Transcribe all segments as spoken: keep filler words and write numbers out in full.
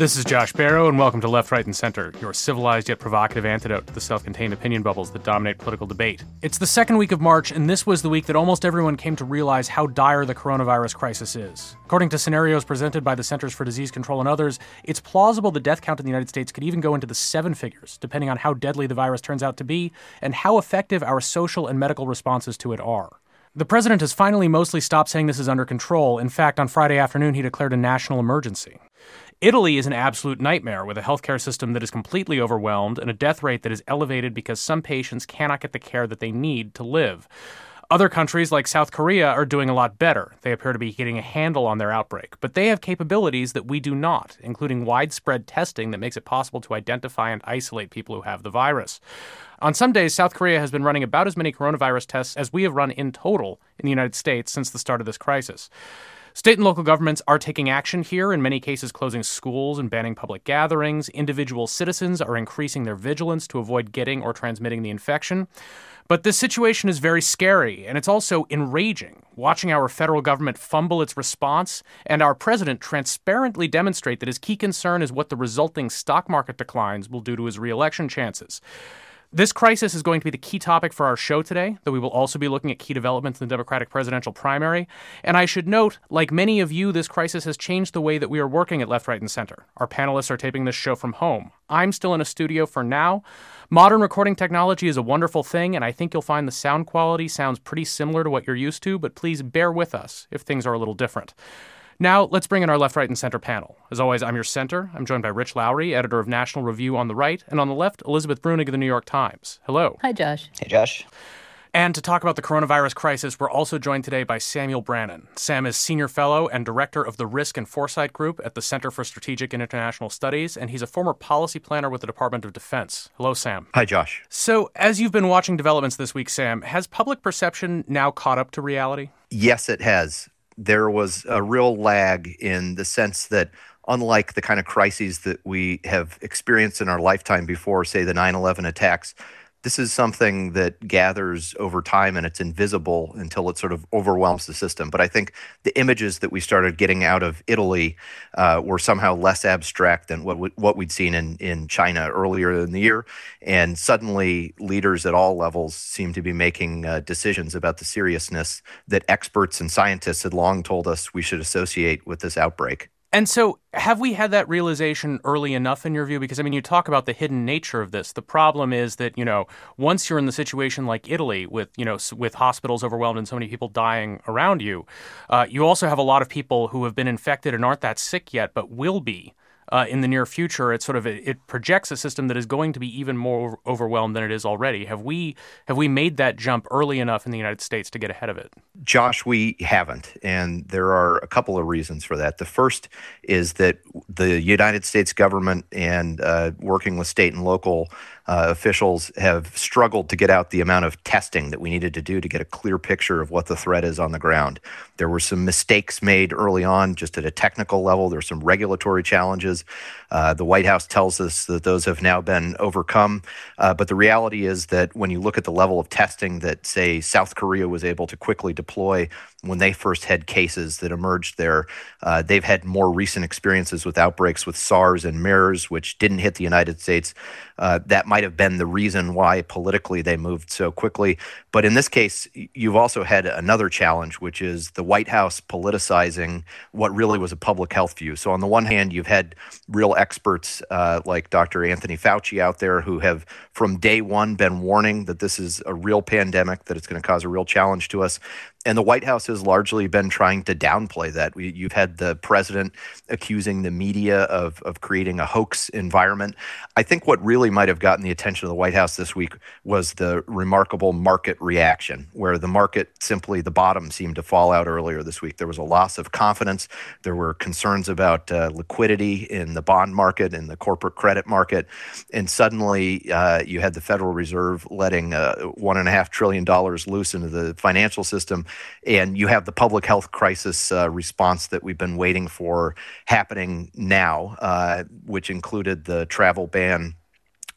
This is Josh Barrow, and welcome to Left, Right, and Center, your civilized yet provocative antidote to the self-contained opinion bubbles that dominate political debate. It's the second week of March, and this was the week that almost everyone came to realize how dire the coronavirus crisis is. According to scenarios presented by the Centers for Disease Control and others, it's plausible the death count in the United States could even go into the seven figures, depending on how deadly the virus turns out to be and how effective our social and medical responses to it are. The president has finally mostly stopped saying this is under control. In fact, on Friday afternoon, he declared a national emergency. Italy is an absolute nightmare with a healthcare system that is completely overwhelmed and a death rate that is elevated because some patients cannot get the care that they need to live. Other countries like South Korea are doing a lot better. They appear to be getting a handle on their outbreak, but they have capabilities that we do not, including widespread testing that makes it possible to identify and isolate people who have the virus. On some days, South Korea has been running about as many coronavirus tests as we have run in total in the United States since the start of this crisis. State and local governments are taking action here, in many cases closing schools and banning public gatherings. Individual citizens are increasing their vigilance to avoid getting or transmitting the infection. But this situation is very scary, and it's also enraging, watching our federal government fumble its response and our president transparently demonstrate that his key concern is what the resulting stock market declines will do to his re-election chances. This crisis is going to be the key topic for our show today, though we will also be looking at key developments in the Democratic presidential primary. And I should note, like many of you, this crisis has changed the way that we are working at Left, Right, and Center. Our panelists are taping this show from home. I'm still in a studio for now. Modern recording technology is a wonderful thing, and I think you'll find the sound quality sounds pretty similar to what you're used to, but please bear with us if things are a little different. Now, let's bring in our Left, Right, and Center panel. As always, I'm your center. I'm joined by Rich Lowry, editor of National Review on the right, and on the left, Elizabeth Bruenig of the New York Times. Hello. Hi, Josh. Hey, Josh. And to talk about the coronavirus crisis, we're also joined today by Samuel Brannan. Sam is Senior Fellow and Director of the Risk and Foresight Group at the Center for Strategic and International Studies, and he's a former policy planner with the Department of Defense. Hello, Sam. Hi, Josh. So, as you've been watching developments this week, Sam, has public perception now caught up to reality? Yes, it has. There was a real lag in the sense that unlike the kind of crises that we have experienced in our lifetime before, say the nine eleven attacks, this is something that gathers over time and it's invisible until it sort of overwhelms the system. But I think the images that we started getting out of Italy uh, were somehow less abstract than what we, what we'd seen in, in China earlier in the year. And suddenly leaders at all levels seem to be making uh, decisions about the seriousness that experts and scientists had long told us we should associate with this outbreak. And so have we had that realization early enough in your view? Because, I mean, you talk about the hidden nature of this. The problem is that, you know, once you're in the situation like Italy with, you know, with hospitals overwhelmed and so many people dying around you, uh, you also have a lot of people who have been infected and aren't that sick yet, but will be. Uh, in the near future, it sort of it, it projects a system that is going to be even more overwhelmed than it is already. Have we have we made that jump early enough in the United States to get ahead of it? Josh, we haven't, and there are a couple of reasons for that. The first is that the United States government and uh, working with state and local uh, officials have struggled to get out the amount of testing that we needed to do to get a clear picture of what the threat is on the ground. There were some mistakes made early on, just at a technical level. There's some regulatory challenges. Uh, the White House tells us that those have now been overcome. Uh, but the reality is that when you look at the level of testing that, say, South Korea was able to quickly deploy when they first had cases that emerged there, uh, they've had more recent experiences with outbreaks with SARS and MERS, which didn't hit the United States. Uh, that might have been the reason why politically they moved so quickly. But in this case, you've also had another challenge, which is the White House politicizing what really was a public health view. So on the one hand, you've had real experts uh, like Doctor Anthony Fauci out there who have from day one been warning that this is a real pandemic, that it's going to cause a real challenge to us. And the White House has largely been trying to downplay that. We, you've had the president accusing the media of, of creating a hoax environment. I think what really might have gotten the attention of the White House this week was the remarkable market reaction, where the market simply, the bottom seemed to fall out earlier this week. There was a loss of confidence. There were concerns about uh, liquidity in the bond market, in the corporate credit market. And suddenly uh, you had the Federal Reserve letting uh, one and a half trillion dollars loose into the financial system. And you have the public health crisis uh, response that we've been waiting for happening now, uh, which included the travel ban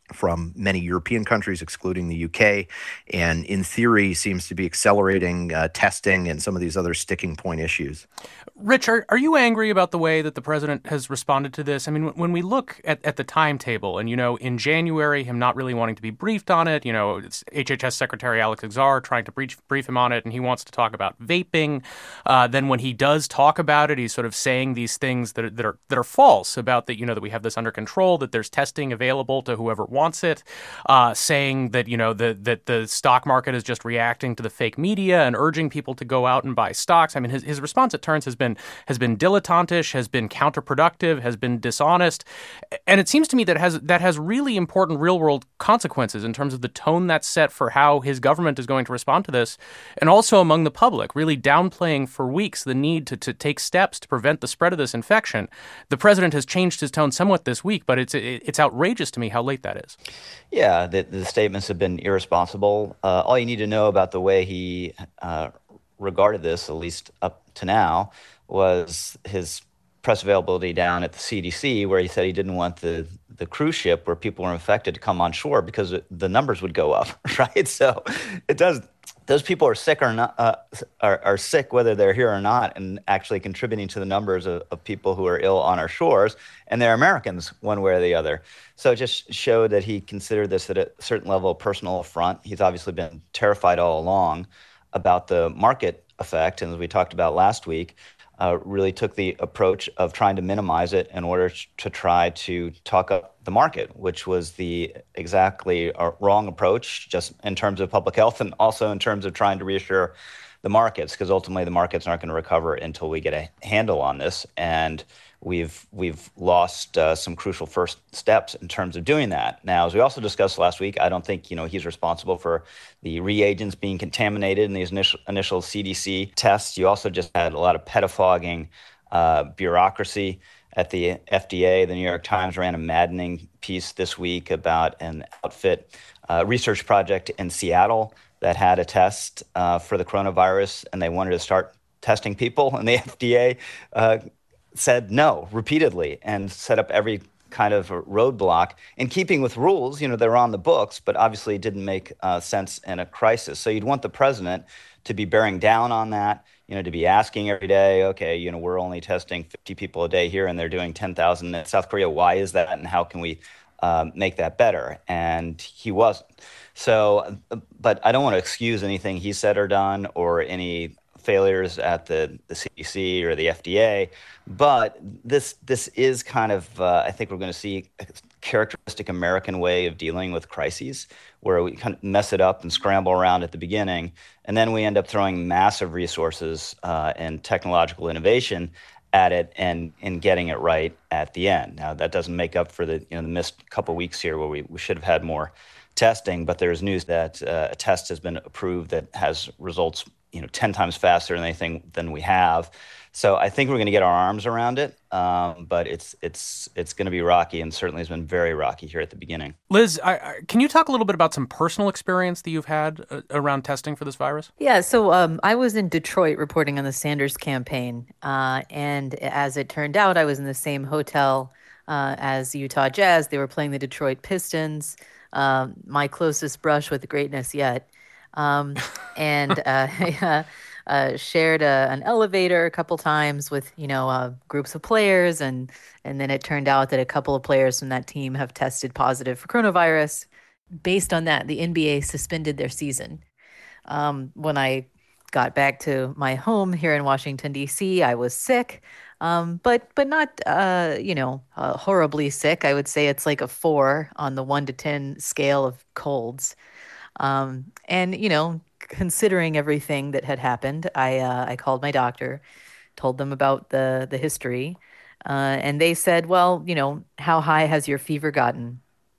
from many European countries, excluding the U K, and in theory seems to be accelerating uh, testing and some of these other sticking point issues. Rich, are, are you angry about the way that the president has responded to this? I mean, when we look at, at the timetable and, you know, in January, him not really wanting to be briefed on it, you know, it's H H S Secretary Alex Azar trying to brief, brief him on it, and he wants to talk about vaping. Uh, then when he does talk about it, he's sort of saying these things that are, that are that are false about that, you know, that we have this under control, that there's testing available to whoever wants it, uh, saying that, you know, the, that the stock market is just reacting to the fake media and urging people to go out and buy stocks. I mean, his, his response at turns has been has been dilettantish, has been counterproductive, has been dishonest. And it seems to me that has that has really important real-world consequences in terms of the tone that's set for how his government is going to respond to this, and also among the public, really downplaying for weeks the need to, to take steps to prevent the spread of this infection. The president has changed his tone somewhat this week, but it's it's outrageous to me how late that is. Yeah, the, the statements have been irresponsible. Uh, all you need to know about the way he uh, regarded this, at least up to now, was his press availability down at the C D C, where he said he didn't want the, the cruise ship where people were infected to come on shore because it, the numbers would go up, right? So it does. Those people are sick or not uh, are, are sick whether they're here or not, and actually contributing to the numbers of, of people who are ill on our shores, and they're Americans one way or the other. So it just showed that he considered this at a certain level of personal affront. He's obviously been terrified all along about the market effect, and as we talked about last week, Uh, really took the approach of trying to minimize it in order to try to talk up the market, which was the exactly wrong approach, just in terms of public health and also in terms of trying to reassure the markets, because ultimately the markets aren't going to recover until we get a handle on this. And we've we've lost uh, some crucial first steps in terms of doing that. Now, as we also discussed last week, I don't think you know he's responsible for the reagents being contaminated in these initial, initial C D C tests. You also just had a lot of pettifogging uh, bureaucracy at the F D A. The New York Times ran a maddening piece this week about an outfit uh, research project in Seattle that had a test uh, for the coronavirus, and they wanted to start testing people, and the F D A uh, said no repeatedly and set up every kind of roadblock in keeping with rules. You know, they're on the books, but obviously it didn't make uh, sense in a crisis. So you'd want the president to be bearing down on that, you know, to be asking every day, okay, you know, we're only testing fifty people a day here and they're doing ten thousand in South Korea. Why is that? And how can we um, make that better? And he wasn't. So, but I don't want to excuse anything he said or done or any failures at the, the C D C or the F D A. But this this is kind of, uh, I think we're going to see a characteristic American way of dealing with crises, where we kind of mess it up and scramble around at the beginning, and then we end up throwing massive resources uh, and technological innovation at it and, and getting it right at the end. Now, that doesn't make up for the you know the missed couple weeks here where we, we should have had more testing, but there's news that uh, a test has been approved that has results you know, ten times faster than anything than we have. So I think we're going to get our arms around it, um, but it's it's it's going to be rocky, and certainly has been very rocky here at the beginning. Liz, I, I, can you talk a little bit about some personal experience that you've had uh, around testing for this virus? Yeah, so um, I was in Detroit reporting on the Sanders campaign, uh, and as it turned out, I was in the same hotel uh, as Utah Jazz. They were playing the Detroit Pistons, uh, my closest brush with greatness yet. Um, and uh, I uh, shared a, an elevator a couple times with, you know, uh, groups of players. And, and then it turned out that a couple of players from that team have tested positive for coronavirus. Based on that, the N B A suspended their season. Um, when I got back to my home here in Washington, D C, I was sick, um, but but not, uh, you know, uh, horribly sick. I would say it's like a four on the one to ten scale of colds. Um, and, you know, considering everything that had happened, I uh, I called my doctor, told them about the, the history, uh, and they said, well, you know, how high has your fever gotten?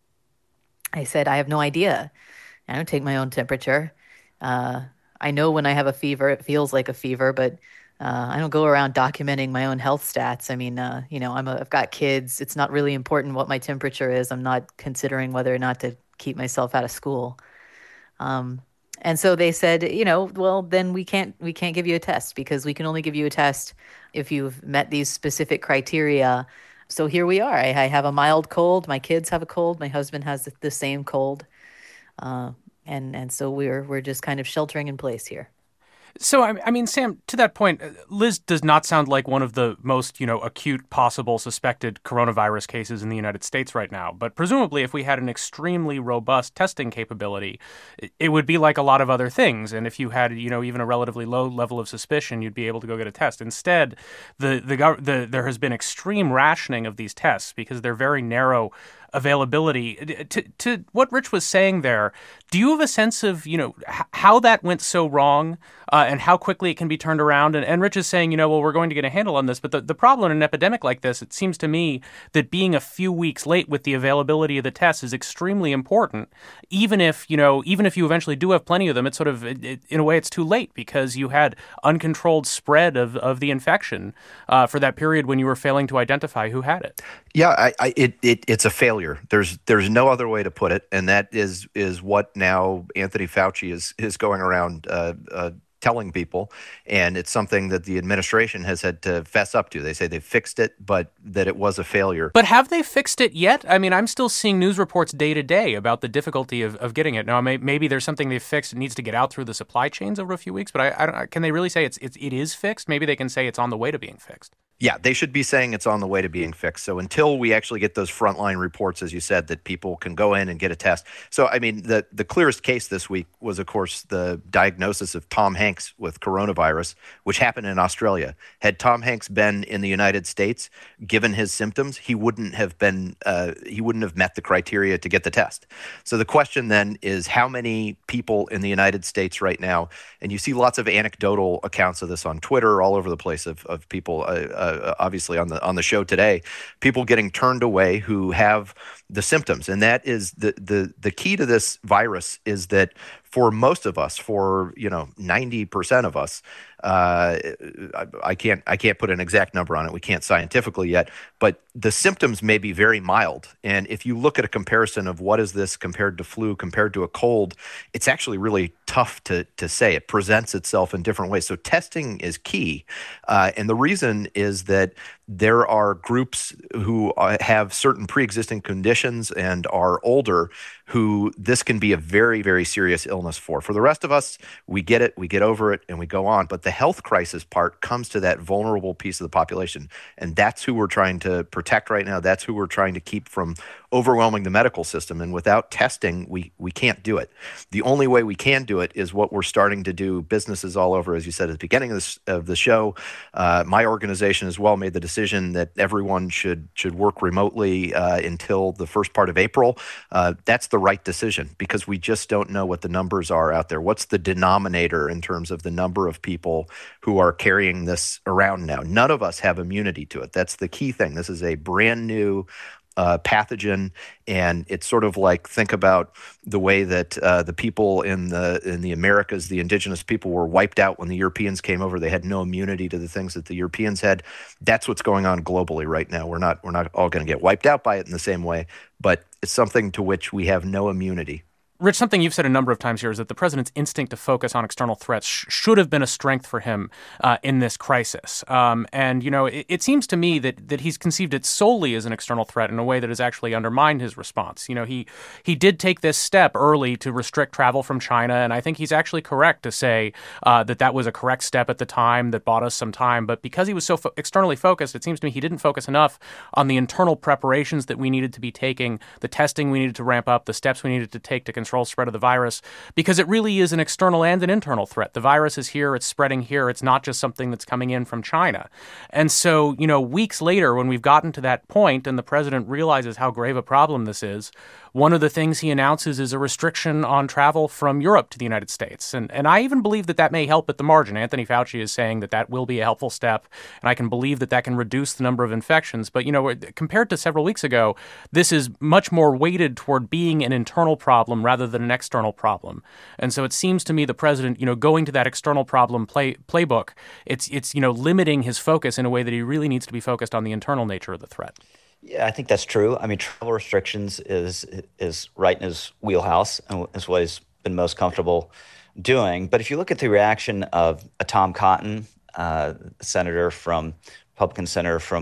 I said, I have no idea. I don't take my own temperature. Uh, I know when I have a fever, it feels like a fever, but uh, I don't go around documenting my own health stats. I mean, uh, you know, I'm a, I've got kids. It's not really important what my temperature is. I'm not considering whether or not to keep myself out of school. Um, and so they said, you know, well, then we can't we can't give you a test because we can only give you a test if you've met these specific criteria so here we are. I, I have a mild cold. My kids have a cold. My husband has the, the same cold. Uh, and and so we're we're just kind of sheltering in place here. So, I I mean, Sam, to that point, uh, Liz does not sound like one of the most, you know, acute possible suspected coronavirus cases in the United States right now. But presumably, if we had an extremely robust testing capability, it, it would be like a lot of other things. And if you had, you know, even a relatively low level of suspicion, you'd be able to go get a test. Instead, the the, gov- the there has been extreme rationing of these tests because they're very narrow availability. To, to what Rich was saying there, do you have a sense of, you know, h- how that went so wrong uh, and how quickly it can be turned around? And, and Rich is saying, you know, well, we're going to get a handle on this. But the, the problem in an epidemic like this, it seems to me that being a few weeks late with the availability of the tests is extremely important. Even if, you know, even if you eventually do have plenty of them, it's sort of, it, it, in a way, it's too late because you had uncontrolled spread of, of the infection uh, for that period when you were failing to identify who had it. Yeah, I, I, it, it, it's a failure. There's there's no other way to put it, and that is is what now Anthony Fauci is is going around uh, uh, telling people, and it's something that the administration has had to fess up to. They say they fixed it, but that it was a failure. But have they fixed it yet? I mean, I'm still seeing news reports day to day about the difficulty of, of getting it. Now, may, maybe there's something they've fixed. It needs to get out through the supply chains over a few weeks. But I, I don't, can they really say it's, it's it is fixed? Maybe they can say it's on the way to being fixed. Yeah, they should be saying it's on the way to being fixed. So until we actually get those frontline reports, as you said, that people can go in and get a test. So, I mean, the, the clearest case this week was, of course, the diagnosis of Tom Hanks with coronavirus, which happened in Australia. Had Tom Hanks been in the United States, given his symptoms, he wouldn't have been, uh, he wouldn't have met the criteria to get the test. So the question then is how many people in the United States right now, and you see lots of anecdotal accounts of this on Twitter, all over the place of, of people, uh, Uh, obviously on the on the show today, people getting turned away who have the symptoms. And that is the the the key to this virus is that for most of us, for you know ninety percent of us, uh, I, I can't I can't put an exact number on it. We can't scientifically yet, but the symptoms may be very mild. And if you look at a comparison of what is this compared to flu, compared to a cold, it's actually really tough to to say. It presents itself in different ways. So testing is key, uh, and the reason is that there are groups who have certain pre-existing conditions and are older who this can be a very, very serious illness for. For the rest of us, we get it, we get over it, and we go on. But the health crisis part comes to that vulnerable piece of the population, and that's who we're trying to protect right now. That's who we're trying to keep from overwhelming the medical system. And without testing, we we can't do it. The only way we can do it is what we're starting to do. Businesses all over, as you said at the beginning of, this, of the show, uh, my organization as well made the decision that everyone should should work remotely uh, until the first part of April. Uh, that's the right decision because we just don't know what the numbers are out there. What's the denominator in terms of the number of people who are carrying this around now? None of us have immunity to it. That's the key thing. This is a brand new Uh, pathogen, and it's sort of like think about the way that uh, the people in the in the Americas, the indigenous people, were wiped out when the Europeans came over. They had no immunity to the things that the Europeans had. That's what's going on globally right now. We're not we're not all going to get wiped out by it in the same way, but it's something to which we have no immunity. Rich, something you've said a number of times here is that the president's instinct to focus on external threats sh- should have been a strength for him uh, in this crisis. Um, and, you know, it, it seems to me that that he's conceived it solely as an external threat in a way that has actually undermined his response. You know, he he did take this step early to restrict travel from China, and I think he's actually correct to say uh, that that was a correct step at the time that bought us some time. But because he was so fo- externally focused, it seems to me he didn't focus enough on the internal preparations that we needed to be taking, the testing we needed to ramp up, the steps we needed to take to control spread of the virus, because it really is an external and an internal threat. The virus is here, it's spreading here, it's not just something that's coming in from China. And so, you know, weeks later, when we've gotten to that point and the president realizes how grave a problem this is, one of the things he announces is a restriction on travel from Europe to the United States. And and I even believe that that may help at the margin. Anthony Fauci is saying that that will be a helpful step, and I can believe that that can reduce the number of infections. But, you know, compared to several weeks ago, this is much more weighted toward being an internal problem rather than an external problem. And so it seems to me the president, you know, going to that external problem play, playbook, it's, it's, you know, limiting his focus in a way that he really needs to be focused on the internal nature of the threat. Yeah, I think that's true. I mean, travel restrictions is is right in his wheelhouse and is what he's been most comfortable doing. But if you look at the reaction of a Tom Cotton, uh, senator from Republican senator from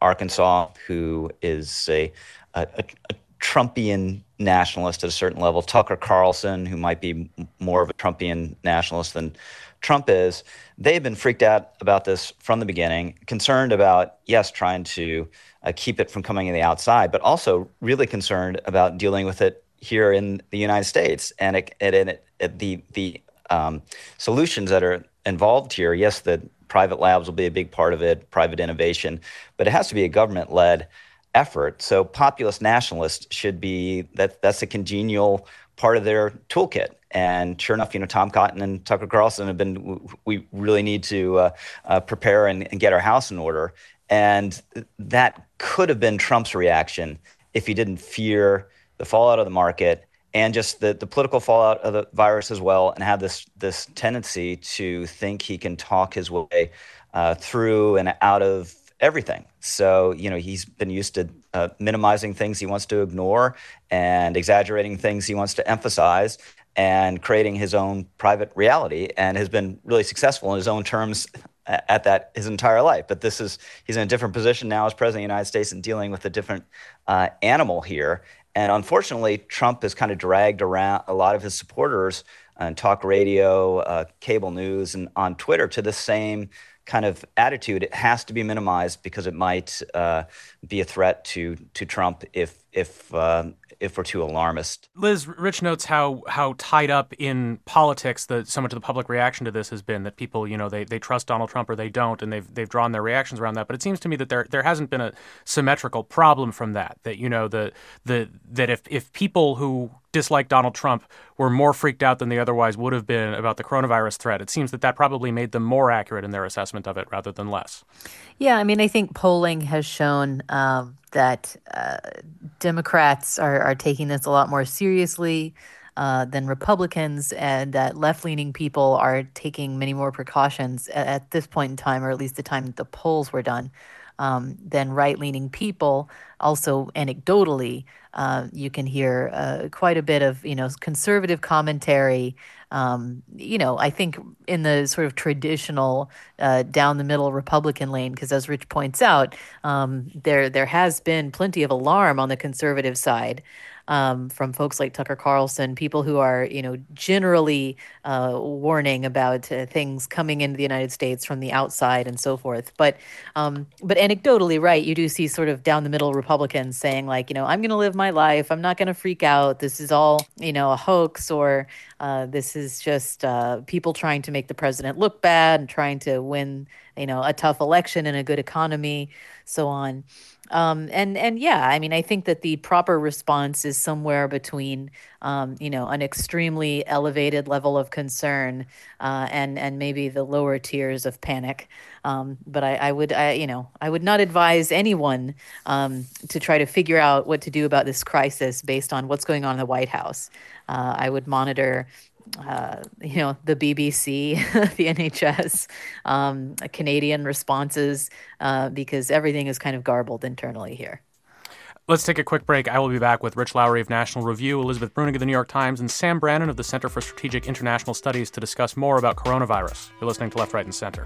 Arkansas, who is a, a, a Trumpian nationalist at a certain level, Tucker Carlson, who might be more of a Trumpian nationalist than Trump is. They've been freaked out about this from the beginning, concerned about, yes, trying to uh, keep it from coming in the outside, but also really concerned about dealing with it here in the United States. And it, it, it, it, the, the um, solutions that are involved here, yes, the private labs will be a big part of it, private innovation, but it has to be a government-led effort. So populist nationalists should be, that that's a congenial part of their toolkit. And sure enough, you know, Tom Cotton and Tucker Carlson have been, we really need to uh, uh, prepare and, and get our house in order. And that could have been Trump's reaction if he didn't fear the fallout of the market and just the, the political fallout of the virus as well, and have this this tendency to think he can talk his way uh, through and out of everything. So, you know, he's been used to uh, minimizing things he wants to ignore and exaggerating things he wants to emphasize and creating his own private reality, and has been really successful in his own terms at that his entire life. But this is, he's in a different position now as president of the United States and dealing with a different uh, animal here. And unfortunately, Trump has kind of dragged around a lot of his supporters on talk radio, uh, cable news, and on Twitter to the same kind of attitude. It has to be minimized because it might uh, be a threat to to Trump if if uh, if we're too alarmist. Liz, Rich notes how how tied up in politics that so much of the public reaction to this has been, that people, you know, they, they trust Donald Trump or they don't, and they've they've drawn their reactions around that. But it seems to me that there there hasn't been a symmetrical problem from that. That, you know, the the that if if people who dislike Donald Trump were more freaked out than they otherwise would have been about the coronavirus threat, it seems that that probably made them more accurate in their assessment of it rather than less. Yeah, I mean, I think polling has shown um, that uh, Democrats are, are taking this a lot more seriously uh, than Republicans, and that left-leaning people are taking many more precautions at, at this point in time, or at least the time that the polls were done, um, than right-leaning people. Also, anecdotally, uh, you can hear uh, quite a bit of, you know, conservative commentary. Um, you know, I think in the sort of traditional uh, down the middle Republican lane, because as Rich points out, um, there there has been plenty of alarm on the conservative side. Um, from folks like Tucker Carlson, people who are, you know, generally uh, warning about uh, things coming into the United States from the outside and so forth. But um, but anecdotally, right, you do see sort of down the middle Republicans saying, like, you know, I'm going to live my life. I'm not going to freak out. This is all, you know, a hoax, or uh, this is just uh, people trying to make the president look bad and trying to win, you know, a tough election and a good economy, so on. Um, and, and yeah, I mean, I think that the proper response is somewhere between, um, you know, an extremely elevated level of concern uh, and, and maybe the lower tiers of panic. Um, but I, I would, I, you know, I would not advise anyone um, to try to figure out what to do about this crisis based on what's going on in the White House. Uh, I would monitor Uh, you know, the B B C, the N H S, um, Canadian responses, uh, because everything is kind of garbled internally here. Let's take a quick break. I will be back with Rich Lowry of National Review, Elizabeth Brunig of the New York Times, and Sam Brannon of the Center for Strategic International Studies to discuss more about coronavirus. You're listening to Left, Right, and Center.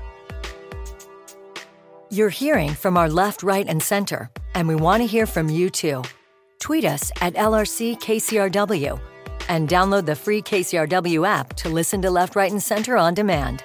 You're hearing from our left, right, and center, and we want to hear from you too. Tweet us at L R C K C R W. And download the free K C R W app to listen to Left, Right, and Center on demand.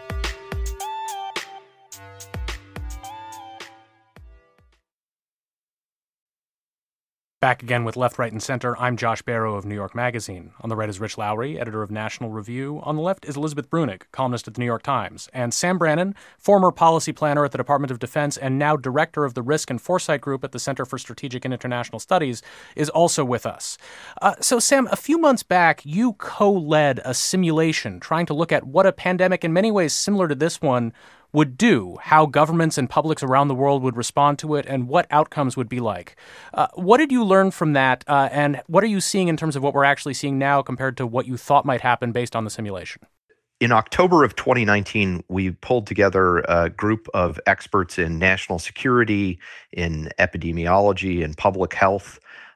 Back again with Left, Right, and Center. I'm Josh Barrow of New York Magazine. On the right is Rich Lowry, editor of National Review. On the left is Elizabeth Brunig, columnist at the New York Times. And Sam Brannon, former policy planner at the Department of Defense and now director of the Risk and Foresight Group at the Center for Strategic and International Studies, is also with us. Uh, so, Sam, a few months back, you co-led a simulation trying to look at what a pandemic in many ways similar to this one would do, how governments and publics around the world would respond to it, and what outcomes would be like. Uh, what did you learn from that, uh, and what are you seeing in terms of what we're actually seeing now compared to what you thought might happen based on the simulation? In October of twenty nineteen, we pulled together a group of experts in national security, in epidemiology, and public health,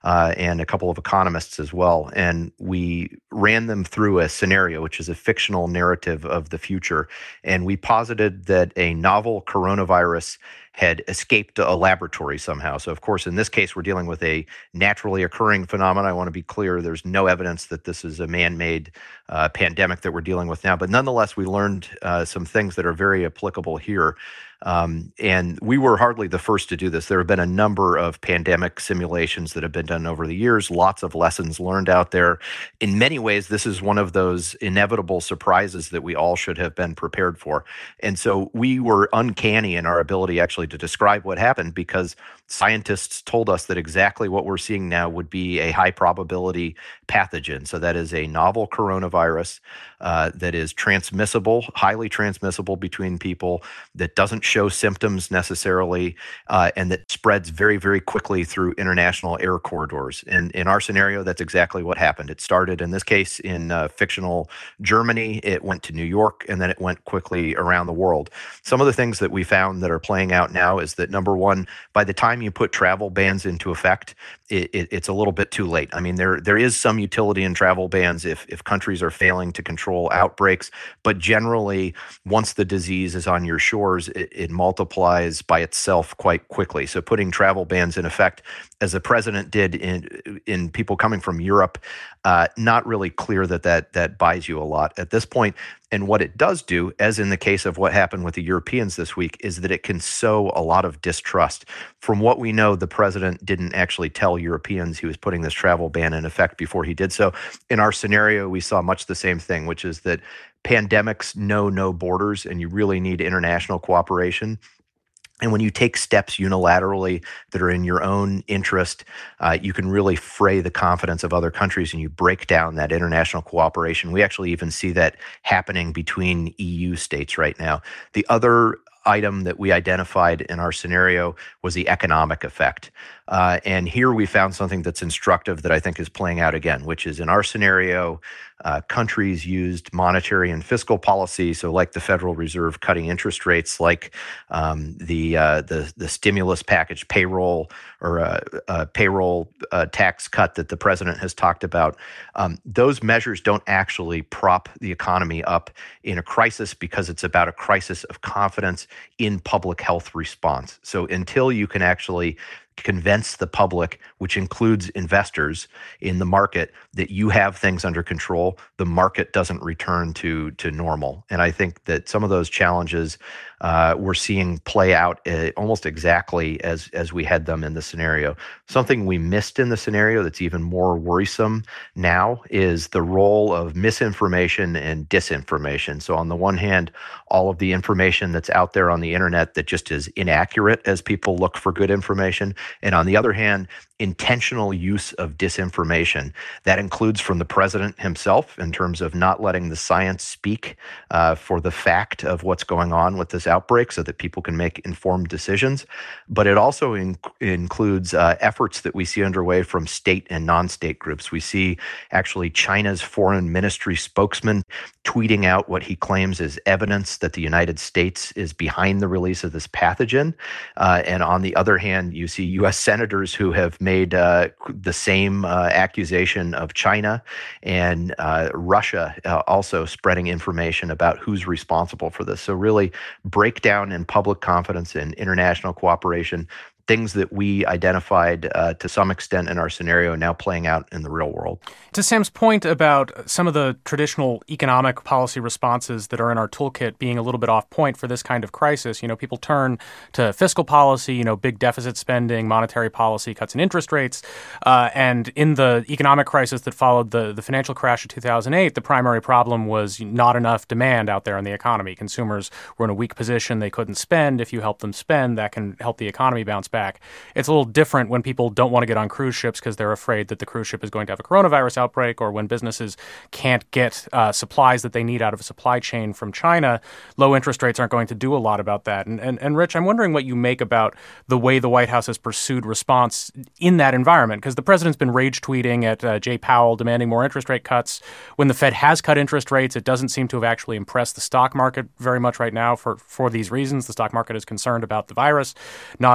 uh, and a couple of economists as well. And we ran them through a scenario, which is a fictional narrative of the future. And we posited that a novel coronavirus had escaped a laboratory somehow. So, of course, in this case, we're dealing with a naturally occurring phenomenon. I want to be clear, there's no evidence that this is a man-made uh, pandemic that we're dealing with now. But nonetheless, we learned uh, some things that are very applicable here. Um, and we were hardly the first to do this. There have been a number of pandemic simulations that have been done over the years, lots of lessons learned out there. In many ways, this is one of those inevitable surprises that we all should have been prepared for. And so we were uncanny in our ability actually to describe what happened, because scientists told us that exactly what we're seeing now would be a high probability pathogen. So that is a novel coronavirus uh, that is transmissible, highly transmissible between people, that doesn't show symptoms necessarily, uh, and that spreads very, very quickly through international air corridors. And in our scenario, that's exactly what happened. It started, in this case, in uh, fictional Germany. It went to New York, and then it went quickly around the world. Some of the things that we found that are playing out now is that, number one, by the time you put travel bans into effect, it, it, it's a little bit too late. I mean, there there is some utility in travel bans if, if countries are failing to control outbreaks, but generally, once the disease is on your shores, it, it multiplies by itself quite quickly. So putting travel bans in effect, as the president did in in people coming from Europe, uh, not really clear that, that that buys you a lot at this point. And what it does do, as in the case of what happened with the Europeans this week, is that it can sow a lot of distrust. From what we know, the president didn't actually tell Europeans he was putting this travel ban in effect before he did so. In our scenario, we saw much the same thing, which is that pandemics know no borders, and you really need international cooperation. And when you take steps unilaterally that are in your own interest, uh, you can really fray the confidence of other countries, and you break down that international cooperation. We actually even see that happening between E U states right now. The other item that we identified in our scenario was the economic effect. Uh, and here we found something that's instructive that I think is playing out again, which is in our scenario, uh, countries used monetary and fiscal policy. So like the Federal Reserve cutting interest rates, like um, the, uh, the the stimulus package payroll or uh, uh, payroll uh, tax cut that the president has talked about. Um, those measures don't actually prop the economy up in a crisis, because it's about a crisis of confidence in public health response. So until you can actually convince the public, which includes investors in the market, that you have things under control, the market doesn't return to to normal. And I think that some of those challenges uh, we're seeing play out uh, almost exactly as as we had them in the scenario. Something we missed in the scenario that's even more worrisome now is the role of misinformation and disinformation. So on the one hand, all of the information that's out there on the internet that just is inaccurate as people look for good information. And on the other hand, intentional use of disinformation. That includes from the president himself in terms of not letting the science speak uh, for the fact of what's going on with this outbreak so that people can make informed decisions. But it also in- includes uh, efforts that we see underway from state and non-state groups. We see actually China's foreign ministry spokesman tweeting out what he claims is evidence that the United States is behind the release of this pathogen. Uh, and on the other hand, you see U S senators who have made uh, the same uh, accusation of China, and uh, Russia uh, also spreading information about who's responsible for this. So really breakdown in public confidence and international cooperation, things that we identified uh, to some extent in our scenario now playing out in the real world. To Sam's point about some of the traditional economic policy responses that are in our toolkit being a little bit off point for this kind of crisis, you know, people turn to fiscal policy, you know, big deficit spending, monetary policy, cuts in interest rates. Uh, and in the economic crisis that followed the, the financial crash of two thousand eight, the primary problem was not enough demand out there in the economy. Consumers were in a weak position. They couldn't spend. If you help them spend, that can help the economy bounce back. Back. It's a little different when people don't want to get on cruise ships because they're afraid that the cruise ship is going to have a coronavirus outbreak, or when businesses can't get uh, supplies that they need out of a supply chain from China. Low interest rates aren't going to do a lot about that. And, and, and Rich, I'm wondering what you make about the way the White House has pursued response in that environment, because the president's been rage tweeting at uh, Jay Powell demanding more interest rate cuts. When the Fed has cut interest rates, it doesn't seem to have actually impressed the stock market very much right now for, for these reasons. The stock market is concerned about the virus, not about interest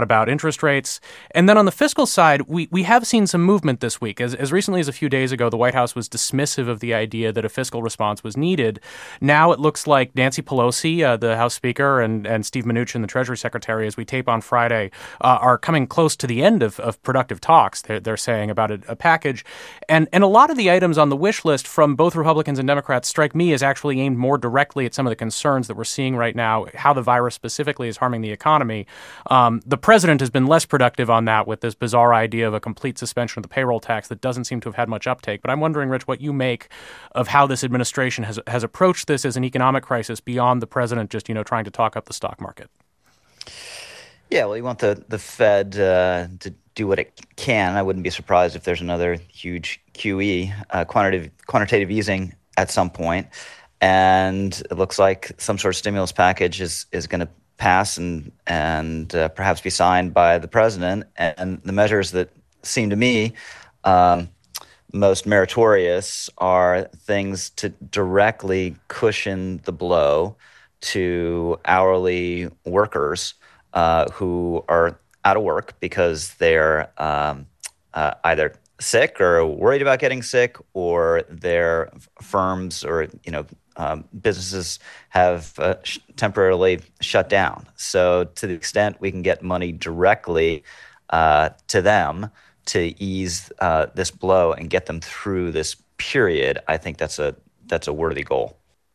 interest rates. And then on the fiscal side, we, we have seen some movement this week. As, as recently as a few days ago, the White House was dismissive of the idea that a fiscal response was needed. Now it looks like Nancy Pelosi, uh, the House Speaker, and, and Steve Mnuchin, the Treasury Secretary, as we tape on Friday, uh, are coming close to the end of, of productive talks, they're, they're saying, about a, a package. And, and a lot of the items on the wish list from both Republicans and Democrats strike me as actually aimed more directly at some of the concerns that we're seeing right now, how the virus specifically is harming the economy. Um, the president has been less productive on that with this bizarre idea of a complete suspension of the payroll tax that doesn't seem to have had much uptake. But I'm wondering, Rich, what you make of how this administration has has approached this as an economic crisis beyond the president just, you know, trying to talk up the stock market. Yeah, well, you want the, the Fed uh, to do what it can. I wouldn't be surprised if there's another huge Q E, uh, quantitative quantitative easing at some point. And it looks like some sort of stimulus package is, is going to pass and and uh, perhaps be signed by the president. And the measures that seem to me um, most meritorious are things to directly cushion the blow to hourly workers uh, who are out of work because they're um, uh, either sick or worried about getting sick, or their firms or you know um, businesses have uh, sh- temporarily shut down. So to the extent we can get money directly uh, to them to ease uh, this blow and get them through this period, I think that's a that's a worthy goal.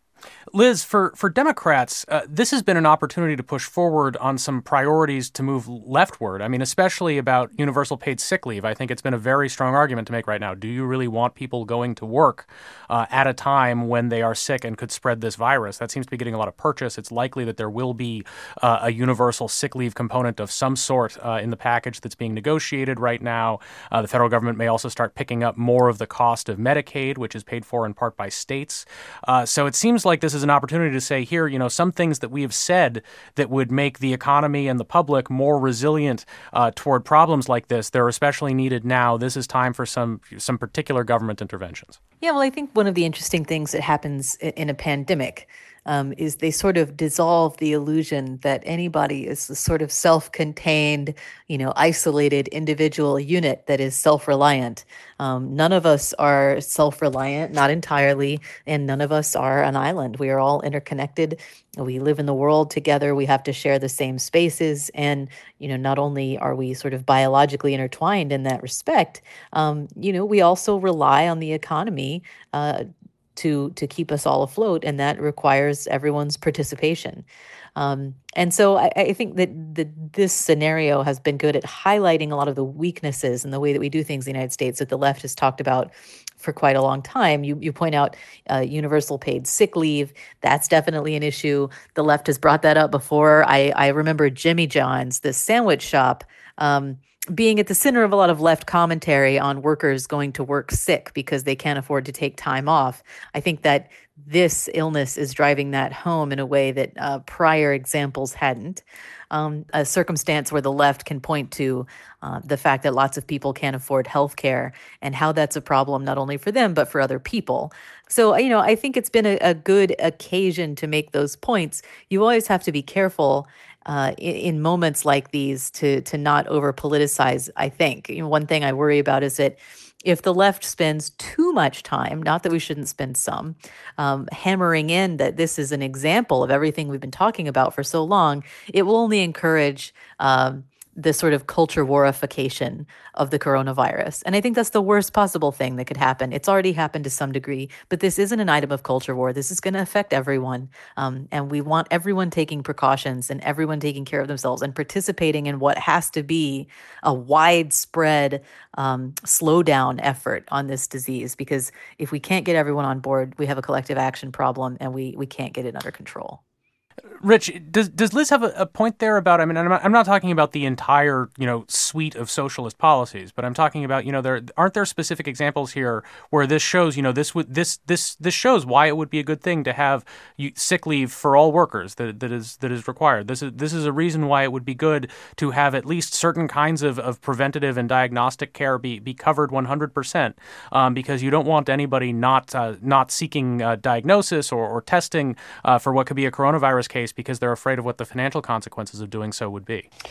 Liz, for, for Democrats, uh, this has been an opportunity to push forward on some priorities to move leftward. I mean, especially about universal paid sick leave. I think it's been a very strong argument to make right now. Do you really want people going to work uh, at a time when they are sick and could spread this virus? That seems to be getting a lot of purchase. It's likely that there will be uh, a universal sick leave component of some sort uh, in the package that's being negotiated right now. Uh, the federal government may also start picking up more of the cost of Medicaid, which is paid for in part by states. Uh, so it seems like this is an opportunity to say here, you know, some things that we have said that would make the economy and the public more resilient uh, toward problems like this, they're especially needed now. This is time for some some particular government interventions. Yeah, well, I think one of the interesting things that happens in a pandemic um, is they sort of dissolve the illusion that anybody is a sort of self-contained, you know, isolated individual unit that is self-reliant. Um, none of us are self-reliant, not entirely, and none of us are an island. We are all interconnected. We live in the world together. We have to share the same spaces. And, you know, not only are we sort of biologically intertwined in that respect, um, you know, we also rely on the economy uh, to to keep us all afloat, and that requires everyone's participation. Um, and so I, I think that the, this scenario has been good at highlighting a lot of the weaknesses in the way that we do things in the United States that the left has talked about for quite a long time. You you point out uh, universal paid sick leave. That's definitely an issue. The left has brought that up before. I, I remember Jimmy John's, the sandwich shop, um, being at the center of a lot of left commentary on workers going to work sick because they can't afford to take time off. I think that this illness is driving that home in a way that uh, prior examples hadn't. Um, a circumstance where the left can point to uh, the fact that lots of people can't afford health care and how that's a problem not only for them, but for other people. So, you know, I think it's been a, a good occasion to make those points. You always have to be careful Uh, in, in moments like these to to not over politicize. I think you know, one thing I worry about is that if the left spends too much time, not that we shouldn't spend some, um, hammering in that this is an example of everything we've been talking about for so long, it will only encourage um, the sort of culture warification of the coronavirus. And I think that's the worst possible thing that could happen. It's already happened to some degree, but this isn't an item of culture war. This is going to affect everyone. Um, and we want everyone taking precautions and everyone taking care of themselves and participating in what has to be a widespread um, slowdown effort on this disease. Because if we can't get everyone on board, we have a collective action problem and we we can't get it under control. Rich, does does Liz have a, a point there about, I mean, I'm not, I'm not talking about the entire, you know, suite of socialist policies, but I'm talking about, you know, there aren't there specific examples here where this shows, you know, this would this this this shows why it would be a good thing to have sick leave for all workers that that is that is required. This is this is a reason why it would be good to have at least certain kinds of, of preventative and diagnostic care be, be covered one hundred percent, um, because you don't want anybody not uh, not seeking uh, diagnosis or, or testing uh, for what could be a coronavirus case because they're afraid of what the financial consequences of doing so would be.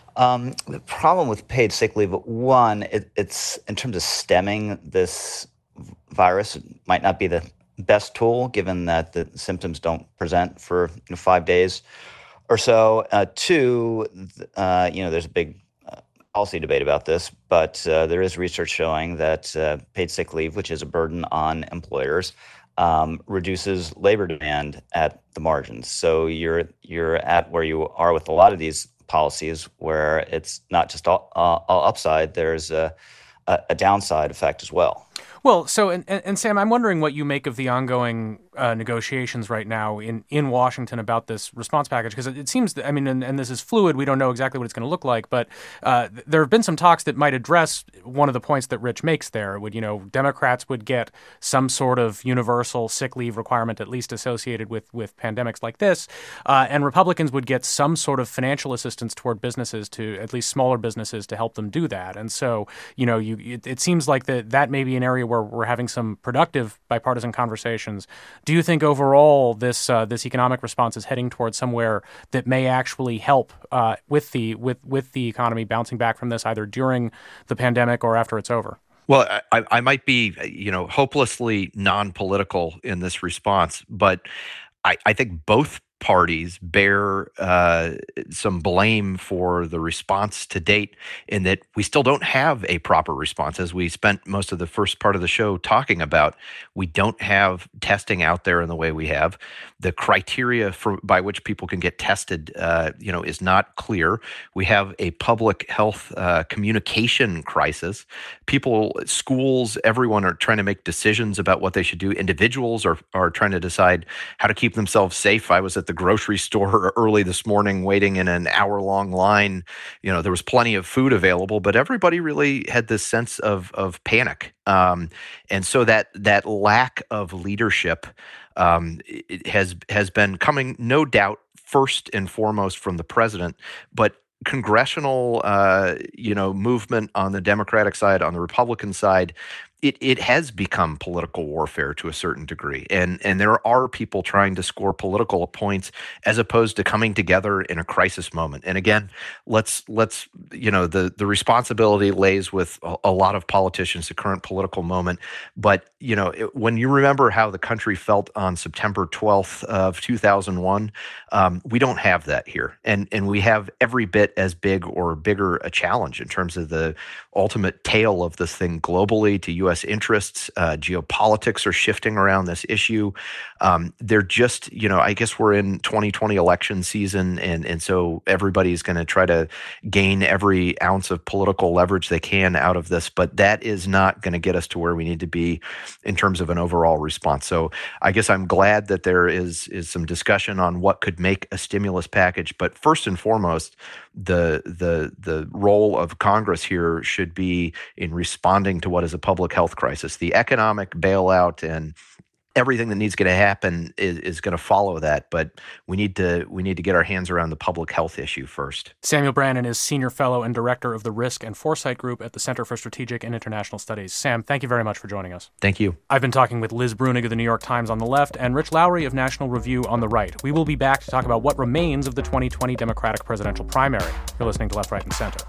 Um, the problem with paid sick leave, one, it, it's in terms of stemming this virus, it might not be the best tool given that the symptoms don't present for you know, five days or so. Uh, two, uh, you know, there's a big uh, policy debate about this, but uh, there is research showing that uh, paid sick leave, which is a burden on employers, um, reduces labor demand at the margins. So you're you're at where you are with a lot of these policies, where it's not just all, uh, all upside. There's a, a, a downside effect as well. Well, so, and, and, and Sam, I'm wondering what you make of the ongoing uh, negotiations right now in, in Washington about this response package, because it, it seems, that, I mean, and, and this is fluid, we don't know exactly what it's going to look like, but uh, there have been some talks that might address one of the points that Rich makes there. Would, you know, Democrats would get some sort of universal sick leave requirement, at least associated with, with pandemics like this, uh, and Republicans would get some sort of financial assistance toward businesses, to at least smaller businesses, to help them do that. And so, you know, you it, it seems like that that may be an area where we're having some productive bipartisan conversations. Do you think overall this uh, this economic response is heading towards somewhere that may actually help uh, with the with with the economy bouncing back from this, either during the pandemic or after it's over? Well, I, I might be, you know, hopelessly non-political in this response, but I, I think both parties bear uh, some blame for the response to date, in that we still don't have a proper response. As we spent most of the first part of the show talking about, we don't have testing out there in the way we have. The criteria for by which people can get tested, uh, you know, is not clear. We have a public health uh, communication crisis. People, schools, everyone are trying to make decisions about what they should do. Individuals are are trying to decide how to keep themselves safe. I was at the grocery store early this morning waiting in an hour-long line. You know, there was plenty of food available, but everybody really had this sense of of panic. Um, and so that that lack of leadership um, it has has been coming, no doubt, first and foremost from the president, but congressional, uh, you know, movement on the Democratic side, on the Republican side, it it has become political warfare to a certain degree. And and there are people trying to score political points as opposed to coming together in a crisis moment. And again, let's let's you know, the the responsibility lays with a, a lot of politicians, the current political moment. But you know, it, when you remember how the country felt on September twelfth of two thousand one, um, we don't have that here, and and we have every bit as big or bigger a challenge in terms of the ultimate tail of this thing globally to U S interests. Uh, geopolitics are shifting around this issue. Um, they're just, you know, I guess we're in twenty twenty election season, and and so everybody's going to try to gain every ounce of political leverage they can out of this, but that is not going to get us to where we need to be in terms of an overall response. So I guess I'm glad that there is is some discussion on what could make a stimulus package, but first and foremost, the the the role of Congress here should be in responding to what is a public health crisis. The economic bailout and everything that needs to happen is, is going to follow that, but we need to we need to get our hands around the public health issue first. Samuel Brannan is Senior Fellow and Director of the Risk and Foresight Group at the Center for Strategic and International Studies. Sam, thank you very much for joining us. Thank you. I've been talking with Liz Bruenig of the New York Times on the left and Rich Lowry of National Review on the right. We will be back to talk about what remains of the twenty twenty Democratic presidential primary. You're listening to Left, Right, and Center.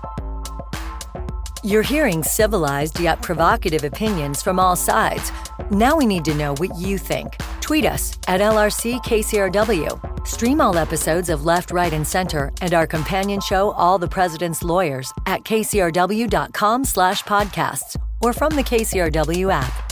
You're hearing civilized yet provocative opinions from all sides. Now we need to know what you think. Tweet us at L R C K C R W. Stream all episodes of Left, Right, and Center and our companion show, All the President's Lawyers, at kcrw.com slash podcasts or from the K C R W app.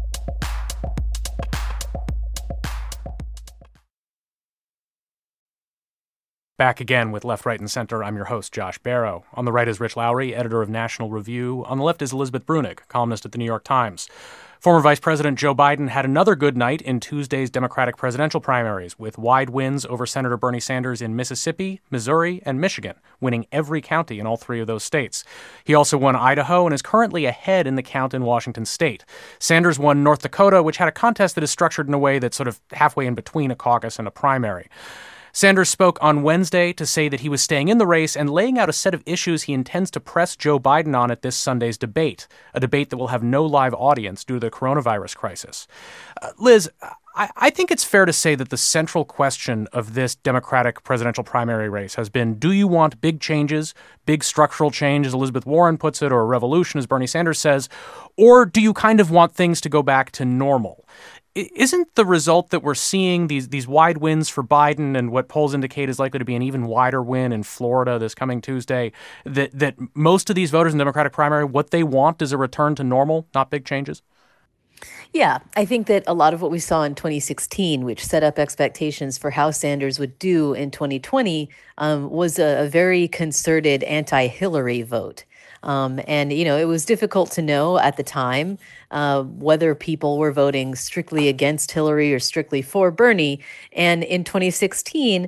Back again with Left, Right, and Center. I'm your host, Josh Barrow. On the right is Rich Lowry, editor of National Review. On the left is Elizabeth Bruenig, columnist at the New York Times. Former Vice President Joe Biden had another good night in Tuesday's Democratic presidential primaries, with wide wins over Senator Bernie Sanders in Mississippi, Missouri, and Michigan, winning every county in all three of those states. He also won Idaho and is currently ahead in the count in Washington state. Sanders won North Dakota, which had a contest that is structured in a way that's sort of halfway in between a caucus and a primary. Sanders spoke on Wednesday to say that he was staying in the race and laying out a set of issues he intends to press Joe Biden on at this Sunday's debate, a debate that will have no live audience due to the coronavirus crisis. Uh, Liz, I, I think it's fair to say that the central question of this Democratic presidential primary race has been, do you want big changes, big structural change, as Elizabeth Warren puts it, or a revolution, as Bernie Sanders says, or do you kind of want things to go back to normal? Isn't the result that we're seeing these these wide wins for Biden and what polls indicate is likely to be an even wider win in Florida this coming Tuesday, that that most of these voters in the Democratic primary, what they want is a return to normal, not big changes? Yeah, I think that a lot of what we saw in twenty sixteen, which set up expectations for how Sanders would do in twenty twenty, um, was a, a very concerted anti-Hillary vote. Um, and, you know, it was difficult to know at the time uh, whether people were voting strictly against Hillary or strictly for Bernie. And in twenty sixteen,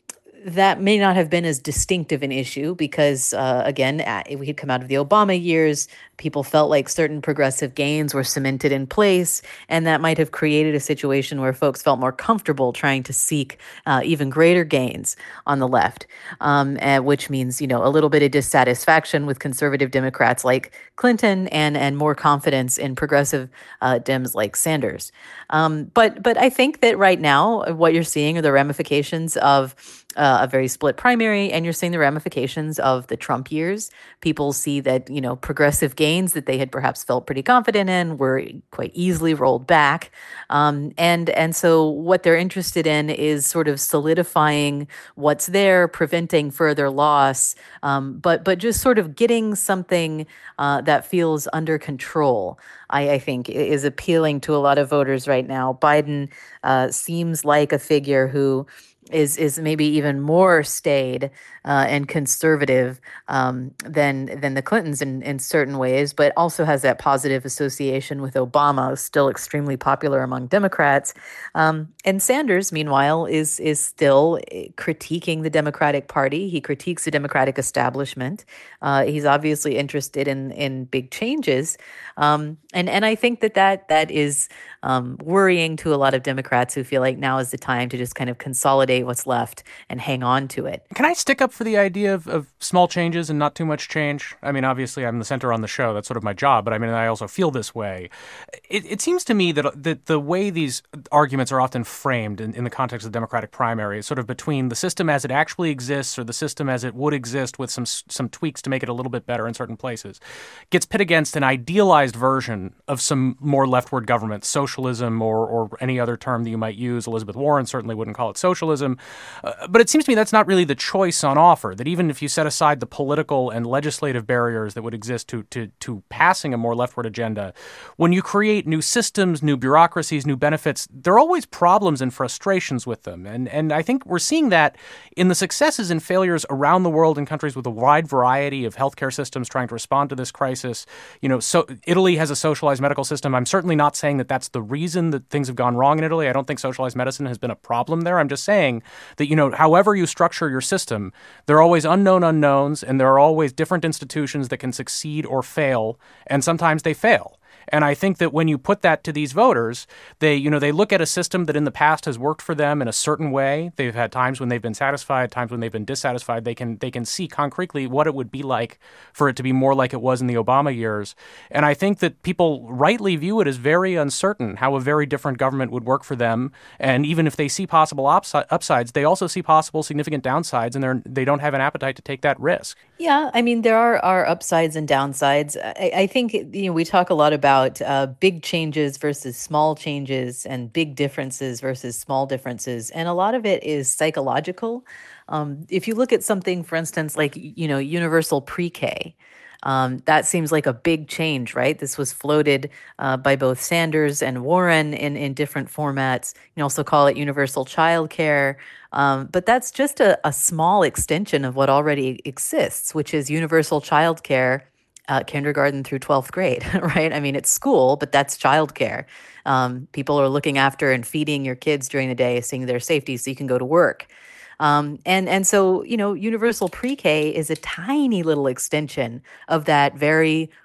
that may not have been as distinctive an issue because, uh, again, we had come out of the Obama years. People felt like certain progressive gains were cemented in place, and that might have created a situation where folks felt more comfortable trying to seek uh, even greater gains on the left, um, and which means, you know, a little bit of dissatisfaction with conservative Democrats like Clinton and and more confidence in progressive uh, Dems like Sanders. Um, but but I think that right now what you're seeing are the ramifications of Uh, a very split primary, and you're seeing the ramifications of the Trump years. People see that, you know, progressive gains that they had perhaps felt pretty confident in were quite easily rolled back. Um, and, and so what they're interested in is sort of solidifying what's there, preventing further loss, um, but, but just sort of getting something uh, that feels under control, I, I think is appealing to a lot of voters right now. Biden uh, seems like a figure who is is maybe even more staid uh, and conservative um, than than the Clintons in, in certain ways, but also has that positive association with Obama, still extremely popular among Democrats. Um, and Sanders, meanwhile, is is still critiquing the Democratic Party. He critiques the Democratic establishment. Uh, he's obviously interested in in big changes, um, and and I think that that that is um, worrying to a lot of Democrats who feel like now is the time to just kind of consolidate what's left and hang on to it. Can I stick up for the idea of, of small changes and not too much change? I mean, obviously, I'm the center on the show. That's sort of my job. But I mean, I also feel this way. It, it seems to me that, that the way these arguments are often framed in, in the context of the Democratic primary is sort of between the system as it actually exists or the system as it would exist with some some tweaks to make it a little bit better in certain places, gets pit against an idealized version of some more leftward government, socialism or, or any other term that you might use. Elizabeth Warren certainly wouldn't call it socialism. Uh, but it seems to me that's not really the choice on offer, that even if you set aside the political and legislative barriers that would exist to, to, to passing a more leftward agenda, when you create new systems, new bureaucracies, new benefits, there are always problems and frustrations with them. And, and I think we're seeing that in the successes and failures around the world in countries with a wide variety of healthcare systems trying to respond to this crisis. You know, so Italy has a socialized medical system. I'm certainly not saying that that's the reason that things have gone wrong in Italy. I don't think socialized medicine has been a problem there. I'm just saying that, you know, however you structure your system, there are always unknown unknowns, and there are always different institutions that can succeed or fail, and sometimes they fail. And I think that when you put that to these voters, they, you know, they look at a system that in the past has worked for them in a certain way. They've had times when they've been satisfied, times when they've been dissatisfied. They can they can see concretely what it would be like for it to be more like it was in the Obama years. And I think that people rightly view it as very uncertain how a very different government would work for them. And even if they see possible upsi- upsides, they also see possible significant downsides, and they're they don't have an appetite to take that risk. Yeah, I mean, there are, are upsides and downsides. I, I think, you know, we talk a lot about uh, big changes versus small changes and big differences versus small differences. And a lot of it is psychological. Um, if you look at something, for instance, like, you know, universal pre-K, Um, that seems like a big change, right? This was floated uh, by both Sanders and Warren in, in different formats. You can also call it universal childcare. Um, but that's just a, a small extension of what already exists, which is universal childcare, uh, kindergarten through twelfth grade, right? I mean, it's school, but that's childcare. Um, people are looking after and feeding your kids during the day, seeing their safety so you can go to work. Um, and, and so, you know, universal pre-K is a tiny little extension of that very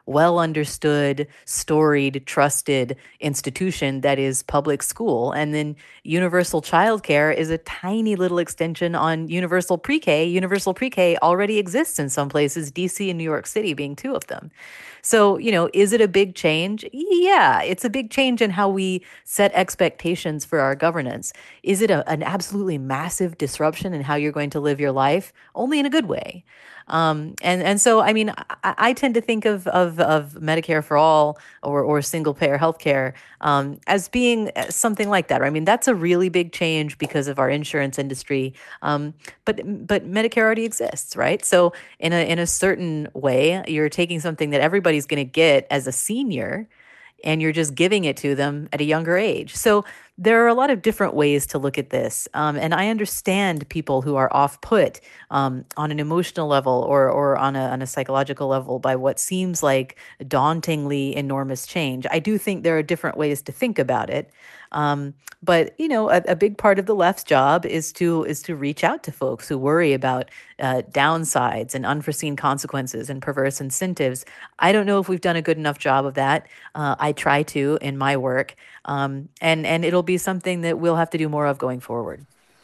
well understood, storied, trusted institution that is public school. And then universal childcare is a tiny little extension on universal pre-K. Universal pre-K already exists in some places, D C and New York City being two of them. So, you know, is it a big change? Yeah, it's a big change in how we set expectations for our governance. Is it a, an absolutely massive disruption in how you're going to live your life? Only in a good way. Um, and and so, I mean, I, I tend to think of of, of Medicare for all or or single payer healthcare um, as being something like that. I mean, that's a really big change because of our insurance industry. Um, but but Medicare already exists, right? So in a in a certain way, you're taking something that everybody's going to get as a senior, and you're just giving it to them at a younger age. So there are a lot of different ways to look at this. Um, and I understand people who are off-put um, on an emotional level or or on a, on a psychological level by what seems like dauntingly enormous change. I do think there are different ways to think about it. Um, but, you know, a, a big part of the left's job is to is to reach out to folks who worry about uh, downsides and unforeseen consequences and perverse incentives. I don't know if we've done a good enough job of that. Uh, I try to in my work. Um, and, and it'll be something that we'll have to do more of going forward.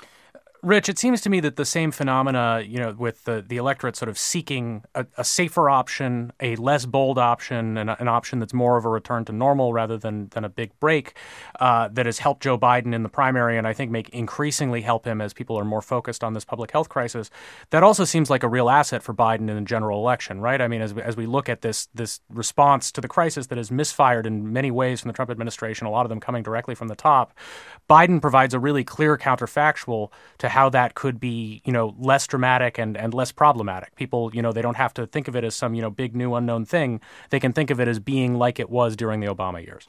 Rich, it seems to me that the same phenomena, you know, with the, the electorate sort of seeking a, a safer option, a less bold option, and an option that's more of a return to normal rather than than a big break, uh, that has helped Joe Biden in the primary, and I think make increasingly help him as people are more focused on this public health crisis. That also seems like a real asset for Biden in the general election, right? I mean, as we, as we look at this this response to the crisis that has misfired in many ways from the Trump administration, a lot of them coming directly from the top, Biden provides a really clear counterfactual to how that could be, you know, less dramatic and, and less problematic. People, you know, they don't have to think of it as some, you know, big new unknown thing. They can think of it as being like it was during the Obama years.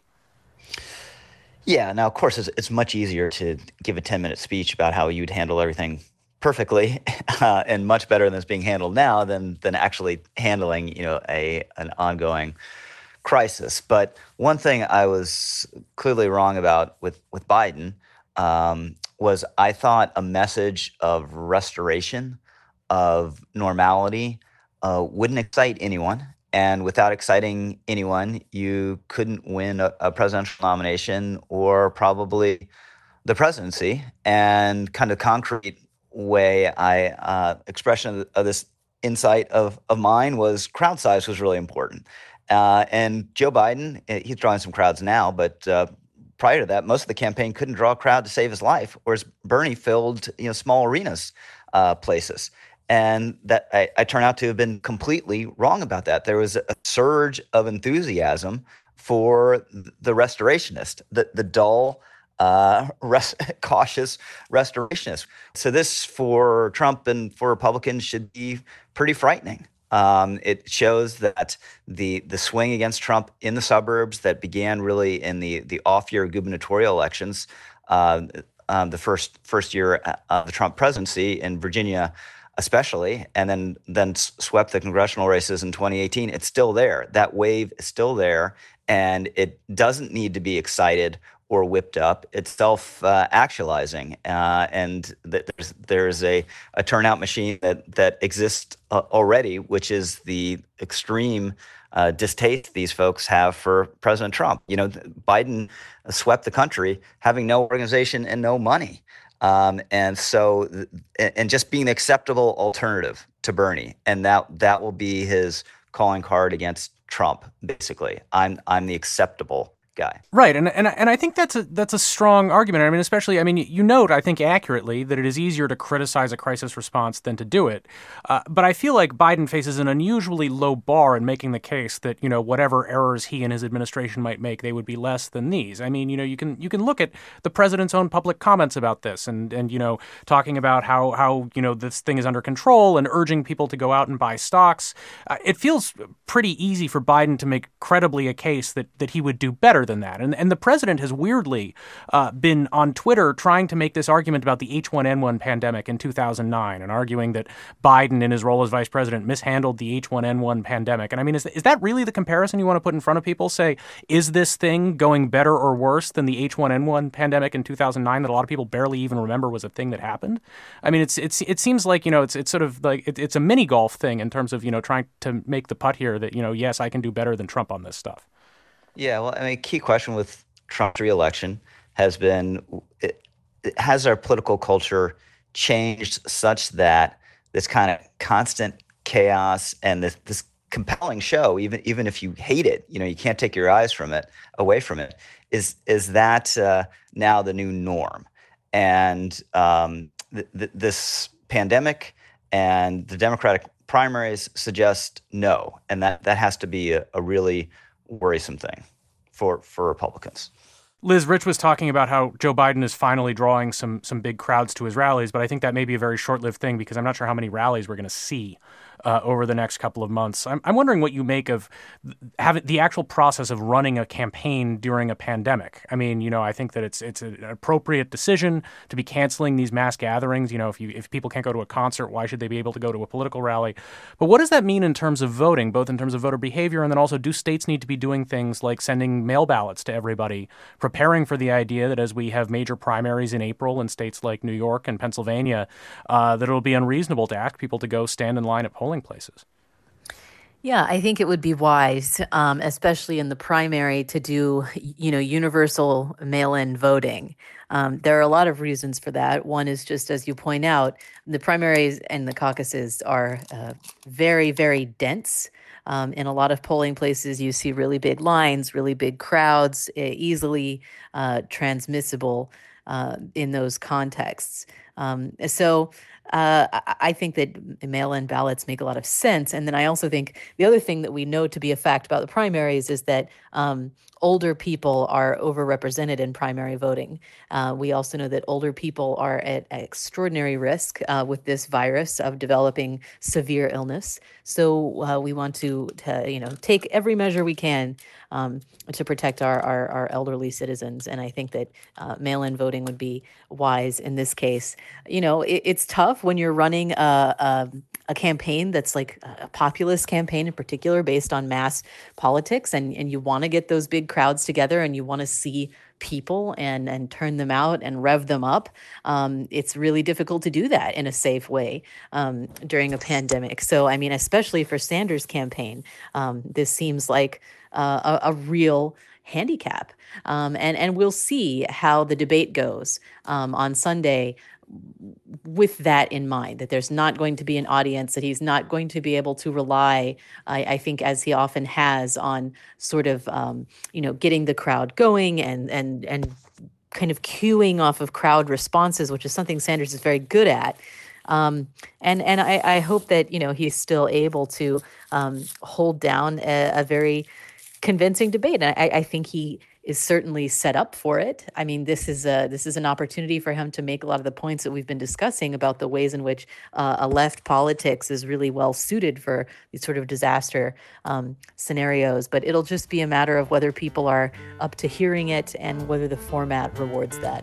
Yeah. Now, of course, it's, it's much easier to give a ten-minute speech about how you'd handle everything perfectly uh, and much better than it's being handled now than than actually handling, you know, a an ongoing crisis. But one thing I was clearly wrong about with with Biden um, was I thought a message of restoration, of normality, uh, wouldn't excite anyone. And without exciting anyone, you couldn't win a, a presidential nomination or probably the presidency. And kind of concrete way I uh, expression of, of this insight of, of mine was crowd size was really important. Uh, and Joe Biden, he's drawing some crowds now, but uh, prior to that, most of the campaign couldn't draw a crowd to save his life, whereas Bernie filled, you know, small arenas, uh, places. And that I, I turn out to have been completely wrong about that. There was a surge of enthusiasm for the restorationist, the, the dull, uh, res- cautious restorationist. So this, for Trump and for Republicans, should be pretty frightening. Um, it shows that the the swing against Trump in the suburbs that began really in the the off-year gubernatorial elections, uh, um, the first first year of the Trump presidency in Virginia, especially, and then then swept the congressional races in twenty eighteen. It's still there. That wave is still there, and it doesn't need to be excited or whipped up. It's self-actualizing, uh, uh, and th- there's there's a, a turnout machine that that exists uh, already, which is the extreme uh, distaste these folks have for President Trump. You know, Biden swept the country having no organization and no money, um, and so and just being an acceptable alternative to Bernie, and that that will be his calling card against Trump. Basically, I'm I'm the acceptable guy. Right, and and and I think that's a that's a strong argument. I mean, especially, I mean, you note, I think accurately, that it is easier to criticize a crisis response than to do it. Uh, but I feel like Biden faces an unusually low bar in making the case that, you know, whatever errors he and his administration might make, they would be less than these. I mean, you know, you can you can look at the president's own public comments about this, and and you know, talking about how how you know this thing is under control and urging people to go out and buy stocks. Uh, it feels pretty easy for Biden to make credibly a case that that he would do better than that. And and the president has weirdly uh, been on Twitter trying to make this argument about the H one N one pandemic in two thousand nine and arguing that Biden, in his role as vice president, mishandled the H one N one pandemic. And I mean, is, is that really the comparison you want to put in front of people? Say, is this thing going better or worse than the H one N one pandemic in two thousand nine that a lot of people barely even remember was a thing that happened? I mean, it's it's it seems like, you know, it's it's sort of like it, it's a mini golf thing in terms of, you know, trying to make the putt here that, you know, yes, I can do better than Trump on this stuff. Yeah, well, I mean, key question with Trump's reelection has been, it, it, has our political culture changed such that this kind of constant chaos and this, this compelling show, even even if you hate it, you know, you can't take your eyes from it, away from it, is is that uh, now the new norm? And um, th- th- this pandemic and the Democratic primaries suggest no, and that, that has to be a, a really worrisome thing for, for Republicans. Liz, Rich was talking about how Joe Biden is finally drawing some some big crowds to his rallies, but I think that may be a very short-lived thing because I'm not sure how many rallies we're going to see uh, over the next couple of months. I'm, I'm wondering what you make of having the actual process of running a campaign during a pandemic. I mean, you know, I think that it's it's an appropriate decision to be canceling these mass gatherings. You know, if you if people can't go to a concert, why should they be able to go to a political rally? But what does that mean in terms of voting, both in terms of voter behavior and then also do states need to be doing things like sending mail ballots to everybody, preparing for the idea that as we have major primaries in April in states like New York and Pennsylvania, uh, that it'll be unreasonable to ask people to go stand in line at polling places? Yeah, I think it would be wise, um, especially in the primary, to do, you know, universal mail-in voting. Um, there are a lot of reasons for that. One is just, as you point out, the primaries and the caucuses are uh, very, very dense. Um, in a lot of polling places, you see really big lines, really big crowds, uh, easily uh, transmissible uh, in those contexts. Um, so uh, I I think that mail-in ballots make a lot of sense. And then I also think the other thing that we know to be a fact about the primaries is that um, older people are overrepresented in primary voting. Uh, we also know that older people are at extraordinary risk uh, with this virus of developing severe illness. So uh, we want to, to, you know, take every measure we can um, to protect our, our, our elderly citizens. And I think that uh, mail-in voting would be wise in this case. You know, it, it's tough when you're running a, a a campaign that's like a populist campaign in particular based on mass politics, and, and you want to get those big crowds together and you want to see people and, and turn them out and rev them up. Um, it's really difficult to do that in a safe way um, during a pandemic. So, I mean, especially for Sanders' campaign, um, this seems like uh, a, a real handicap. Um, and, and we'll see how the debate goes um, on Sunday with that in mind, that there's not going to be an audience, that he's not going to be able to rely, I, I think, as he often has, on sort of, um, you know, getting the crowd going and and and kind of cueing off of crowd responses, which is something Sanders is very good at. Um, and and I, I hope that, you know, he's still able to um, hold down a, a very convincing debate. And I, I think he is certainly set up for it. I mean, this is a this is an opportunity for him to make a lot of the points that we've been discussing about the ways in which uh, a left politics is really well suited for these sort of disaster um, scenarios. But it'll just be a matter of whether people are up to hearing it and whether the format rewards that.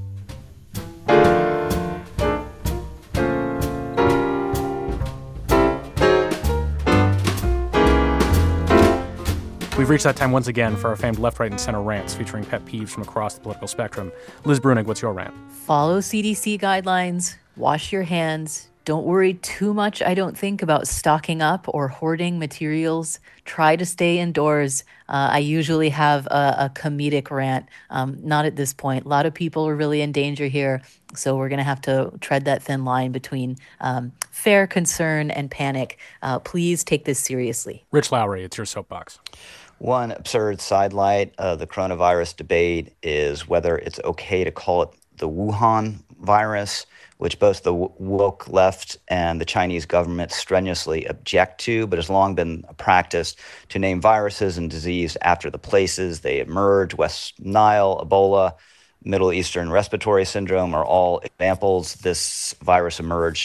We've reached that time once again for our famed left, right, and center rants featuring pet peeves from across the political spectrum. Liz Bruenig, what's your rant? Follow C D C guidelines, wash your hands. Don't worry too much, I don't think, about stocking up or hoarding materials. Try to stay indoors. Uh, I usually have a, a comedic rant, um, not at this point. A lot of people are really in danger here, so we're going to have to tread that thin line between um, fair concern and panic. Uh, please take this seriously. Rich Lowry, it's your soapbox. One absurd sidelight of the coronavirus debate is whether it's okay to call it the Wuhan virus, which both the woke left and the Chinese government strenuously object to, but has long been a practice to name viruses and disease after the places they emerge. West Nile, Ebola, Middle Eastern respiratory syndrome are all examples. This virus emerged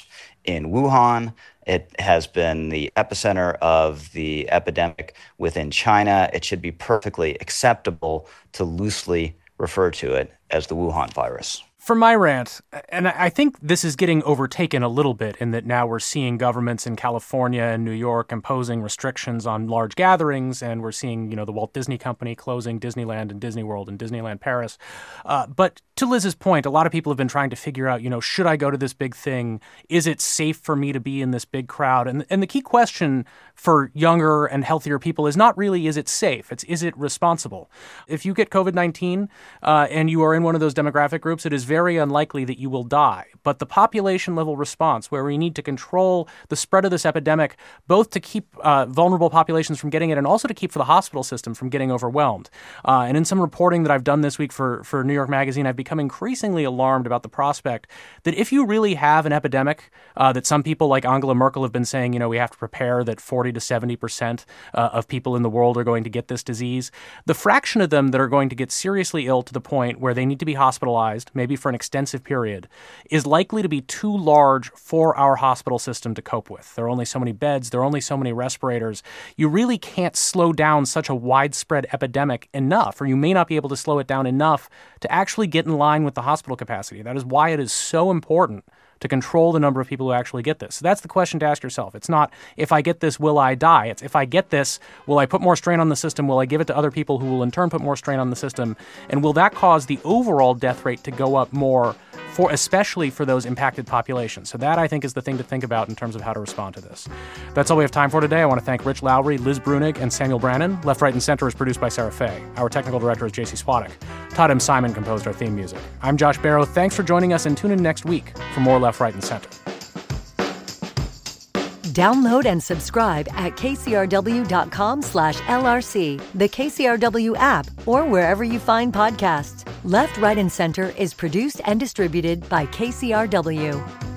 in Wuhan. It has been the epicenter of the epidemic within China. It should be perfectly acceptable to loosely refer to it as the Wuhan virus. For my rant, and I think this is getting overtaken a little bit in that now we're seeing governments in California and New York imposing restrictions on large gatherings, and we're seeing, you know, the Walt Disney Company closing Disneyland and Disney World and Disneyland Paris. Uh, but to Liz's point, a lot of people have been trying to figure out, you know, should I go to this big thing? Is it safe for me to be in this big crowd? And and the key question for younger and healthier people is not really, is it safe? It's, is it responsible? If you get COVID nineteen uh, and you are in one of those demographic groups, it is very unlikely that you will die. But the population level response, where we need to control the spread of this epidemic, both to keep uh, vulnerable populations from getting it and also to keep for the hospital system from getting overwhelmed. Uh, and in some reporting that I've done this week for, for New York Magazine, I've become increasingly alarmed about the prospect that if you really have an epidemic, uh, that some people like Angela Merkel have been saying, you know, we have to prepare that forty to seventy percent uh, of people in the world are going to get this disease. The fraction of them that are going to get seriously ill to the point where they need to be hospitalized, maybe for an extensive period, is likely to be too large for our hospital system to cope with. There are only so many beds. There are only so many respirators. You really can't slow down such a widespread epidemic enough, or you may not be able to slow it down enough to actually get in line with the hospital capacity. That is why it is so important to control the number of people who actually get this. So that's the question to ask yourself. It's not, if I get this, will I die? It's, if I get this, will I put more strain on the system? Will I give it to other people who will in turn put more strain on the system? And will that cause the overall death rate to go up more, for especially for those impacted populations? So that, I think, is the thing to think about in terms of how to respond to this. That's all we have time for today. I want to thank Rich Lowry, Liz Brunig, and Samuel Brannon. Left, Right, and Center is produced by Sarah Fay. Our technical director is J C Swadek. Todd M. Simon composed our theme music. I'm Josh Barrow. Thanks for joining us, and tune in next week for more Left, Right, and Center. Download and subscribe at kcrw.com slash LRC, the K C R W app, or wherever you find podcasts. Left, Right, and Center is produced and distributed by K C R W.